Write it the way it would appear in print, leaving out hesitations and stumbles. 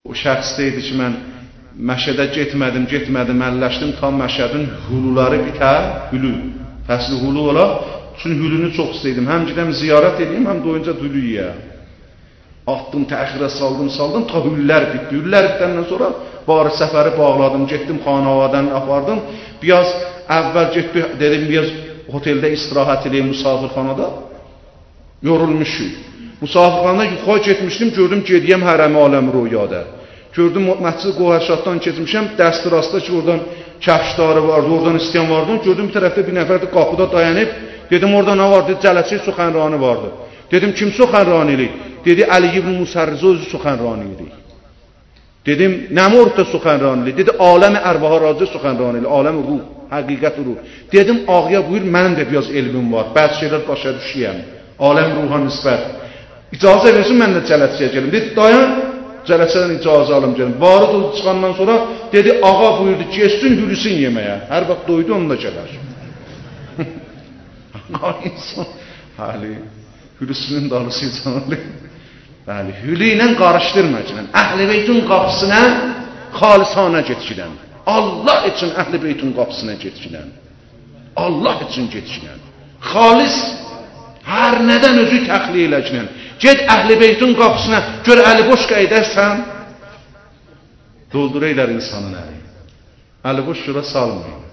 O şəxs deyildi ki, mən Məşədə getmədim, əlləşdim, tam Məşədin huluları bitər, hülü, fəsli hulu olar. Çünki hülünü çox istəydim. Həm gedəm ziyarət edeyim, həm doyunca hülü yiyəm. Atdım, təxirə saldım, ta hüllər bitdi. Hüllər bitəndən sonra bari səfəri bağladım, getdim xanavadan apardım. Biraz əvvəl getdi, dedim, biraz oteldə istirahət edeyim musafirxanada. Yorulmuşum. Musafirxanada yuxarı getmişdim, gördüm, gediyəm hərəmi aləm rüyada. Gördüm, Məscid Qohərşaddan keçmişəm, dəsti rastda ki, oradan kəfşdarı vardı, oradan istəyən vardı. Gördüm, bir tərəfdə bir nəfər də qapıda dayanıb. Dedim, orada nə vardı? Cələsi Suxənrani vardı. Dedim, kim Suxənrani idi? Dedi, Əli ibn Musərrizə özü Suxənrani idi. Dedim, nə orada Suxənrani idi? Dedi, aləmi ərvaha racı Suxənrani idi, aləmi ruh, həqiqət ruh. Dedim, ağıya buyur, mənim də biraz elmim var, bəzi şeylər başa düşüyəm, aləm ruha nisbət. İcazə versin, mən də cələsiyə gelim. Dedi, dayan, cələsədən icazə alım gelim. Varid oldu çıxandan sonra, dedi, ağa buyurdu, geçsin, hülüsün yeməyə. Hər vaxt doydu, onunla gələr. İnsan, həli, hülüsünün dalısı canlı. Bəli, hülü ilə qarışdırma üçün. Əhl-i beytun qapısına xalisanə getçilən. Allah üçün Əhl-i beytun qapısına getçilən. Allah üçün getçilən. Xalis, hər nədən özü təxliyə eləcilən. Get Əhl-i beytun qapısına, gör əli boş qaydərsən, dolduraylar insanın əli. Əli boş şura salmayın.